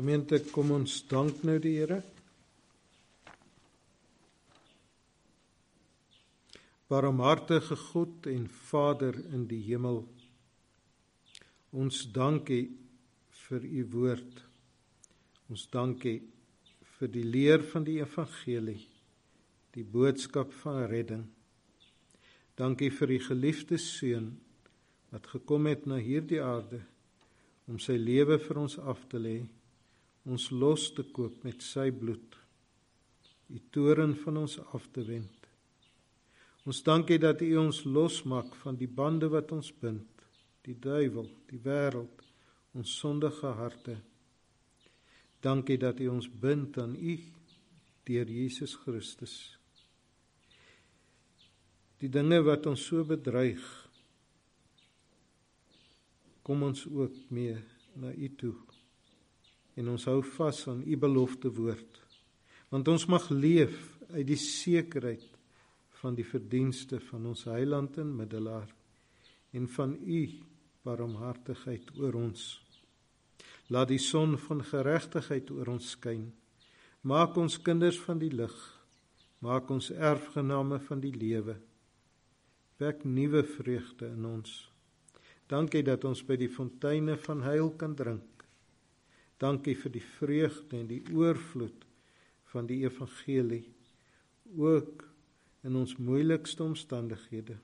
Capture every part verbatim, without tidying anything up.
Gemeente, kom ons dank nou die Here. Barmhartige God en Vader in die hemel, ons dankie vir u woord. Ons dankie vir die leer van die evangelie, die boodskap van redding. Dankie vir die geliefde seun wat gekom het na hierdie aarde om sy lewe vir ons af te lê, ons los te koop met sy bloed, die toorn van ons af te wend. Ons dankie dat u ons losmaak van die bande wat ons bind, die duiwel, die wêreld, ons sondige harte. Dankie dat u ons bind aan u deur Jesus Christus. Die dinge wat ons so bedreig, kom ons ook mee na u toe. En ons hou vas aan u belofte woord, want ons mag leef uit die sekerheid van die verdienste van ons heiland en middelaar en van u barmhartigheid oor ons. Laat die son van geregtigheid oor ons skyn. Maak ons kinders van die lig, maak ons erfgename van die lewe. Wek nuwe vreugde in ons. Dankie dat ons by die fonteine van heil kan drink. Dankie vir die vreugde en die oorvloed van die evangelie, ook in ons moeilikste omstandighede.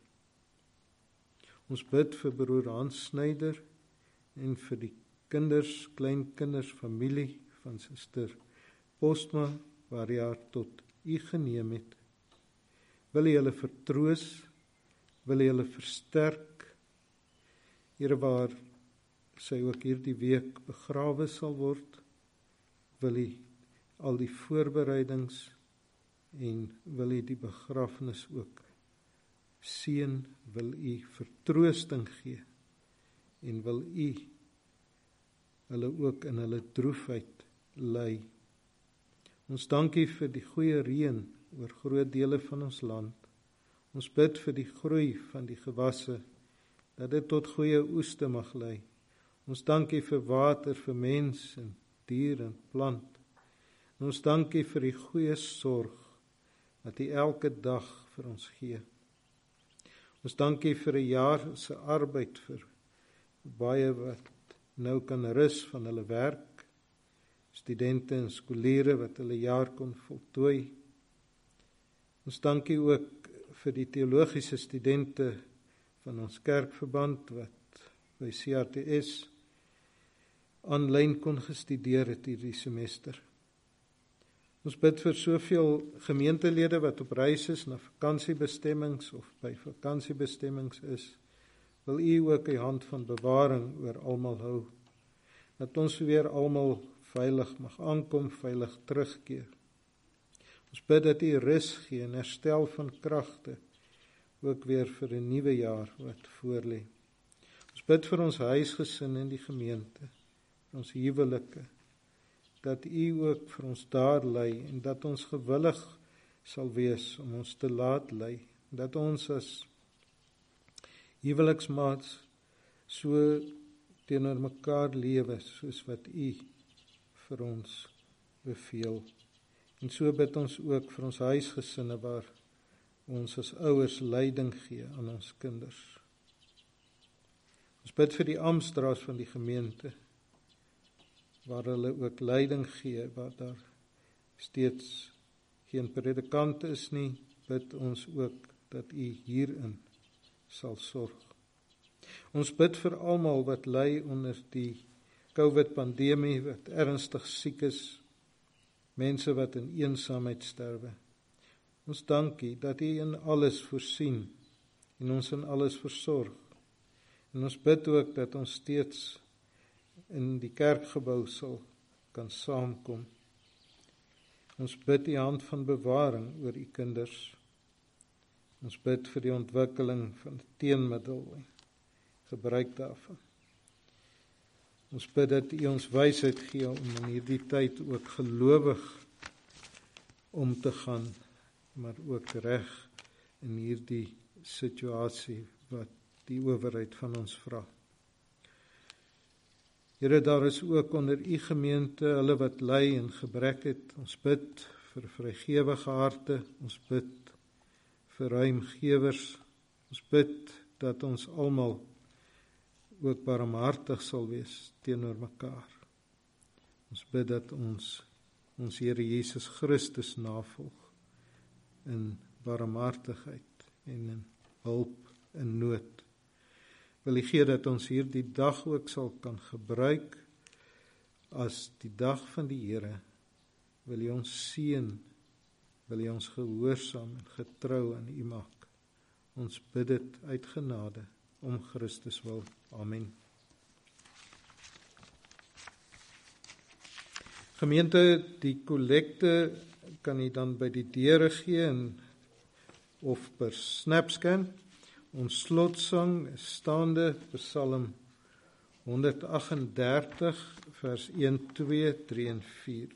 Ons bid vir broer Hans Snyder en vir die kinders, kleinkinders, familie van suster Postma, waar hy haar tot u geneem het. Wil u hulle vertroos, wil u hulle versterk, Here, waar sy ook hierdie week begrawe sal word, wil u al die voorbereidings en wil u die begrafnis ook seën, wil u vertroosting gee en wil u hulle ook in hulle droefheid lei. Ons dankie vir die goeie reën oor groot dele van ons land. Ons bid vir die groei van die gewasse, dat dit tot goeie oeste mag lei. Ons dankie vir water vir mens en dier en plant. En ons dankie vir die goeie sorg wat u elke dag vir ons gee. Ons dankie vir 'n jaar se arbeid vir baie wat nou kan rus van hulle werk, studente en skooliere wat hulle jaar kon voltooi. Ons dankie ook vir die teologiese studente van ons kerkverband wat by C R T S aanlyn kon gestudeer het hierdie semester. Ons bid vir soveel gemeentelede wat op reis is na vakansiebestemmings of by vakansiebestemmings is. Wil u ook 'n hand van bewaring oor almal hou, dat ons weer almal veilig mag aankom, veilig terugkeer. Ons bid dat u rus gee en herstel van kragte, ook weer vir 'n nuwe jaar wat voorlê. Ons bid vir ons huisgesin in die gemeente, ons huwelike, dat u ook vir ons daar lei en dat ons gewillig sal wees om ons te laat lei, dat ons as huweliksmaats so teenoor mekaar lewe soos wat u vir ons beveel. En so bid ons ook vir ons huisgesinne waar ons as ouers leiding gee aan ons kinders. Ons bid vir die amptdraers van die gemeente, waar hulle ook leiding gee, waar daar steeds geen predikant is nie, bid ons ook dat u hierin sal sorg. Ons bid vir almal wat ly onder die COVID-pandemie, wat ernstig siek is, mense wat in eensaamheid sterwe. Ons dankie dat u in alles voorsien en ons in alles versorg. En ons bid ook dat ons steeds in die kerkgebou sal kan saamkom. Ons bid die hand van bewaring oor u kinders. Ons bid vir die ontwikkeling van teenmiddel en gebruik daarvan. Ons bid dat u ons wysheid gee om in hierdie tyd ook gelowig om te gaan, maar ook reg in hierdie situasie wat die owerheid van ons vra. Here, daar is ook onder u gemeente, hulle wat ly en gebrek het. Ons bid vir vrygewige harte, ons bid vir ruimgewers, ons bid dat ons almal ook barmhartig sal wees teenoor mekaar. Ons bid dat ons ons Here Jesus Christus navolg in barmhartigheid en in hulp in nood. Wil U gee dat ons hierdie dag ook sal kan gebruik as die dag van die Here. Wil U ons seën, wil U ons gehoorsaam en getrou aan U maak. Ons bid dit uit genade om Christus wil. Amen. Gemeente, die kollekte kan U dan by die deure gee en, of per snapscan. Ons slotsang is staande Psalm honderd agt en dertig vers een, twee, drie en vier.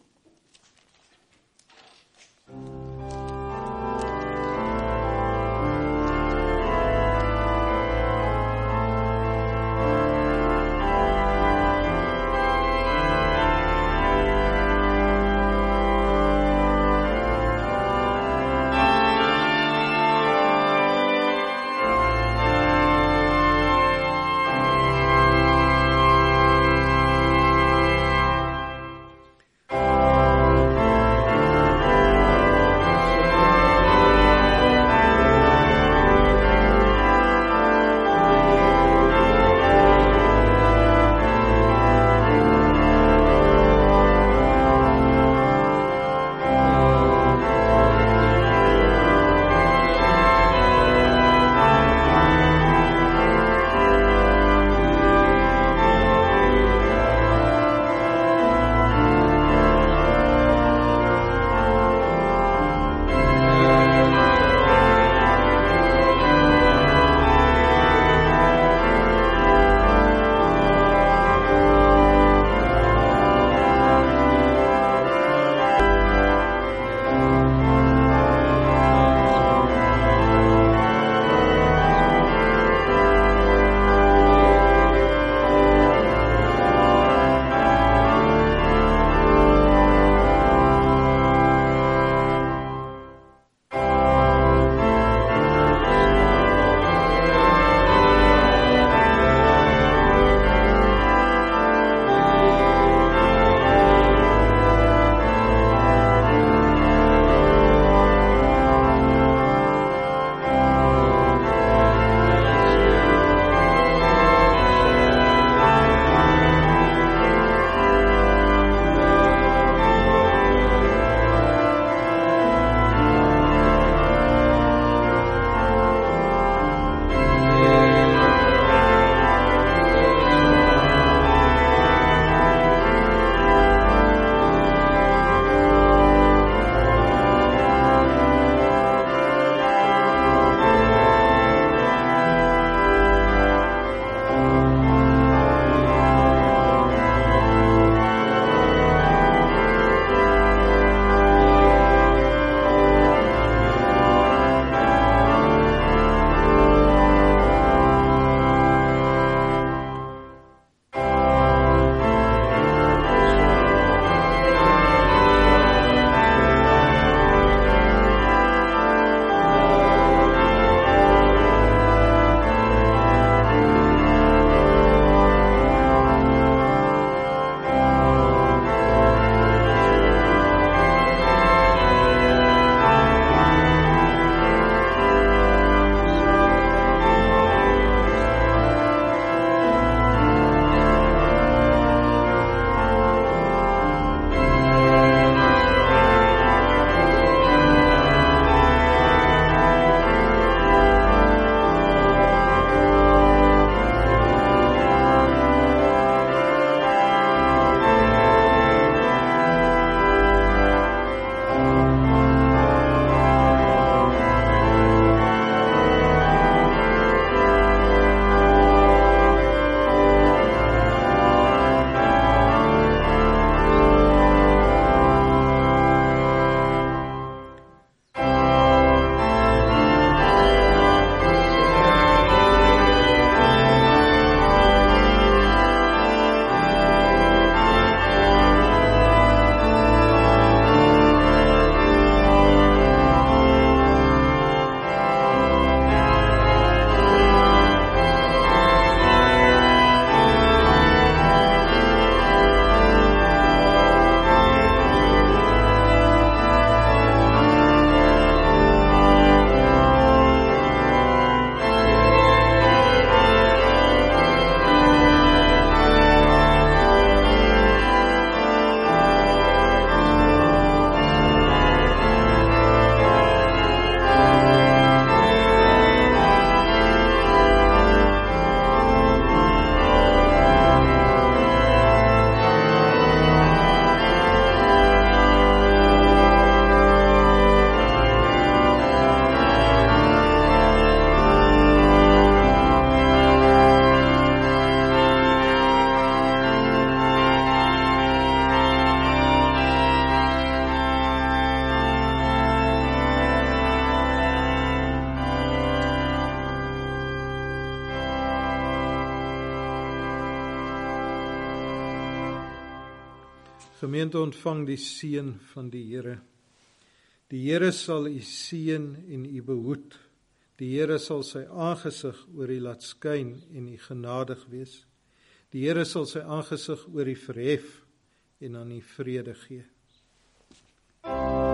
Gemeente, ontvang die seën van die Here. Die Here sal u seën en u behoed. Die Here sal sy aangesig oor u laat skyn en u genadig wees. Die Here sal sy aangesig oor u verhef en aan u vrede gee.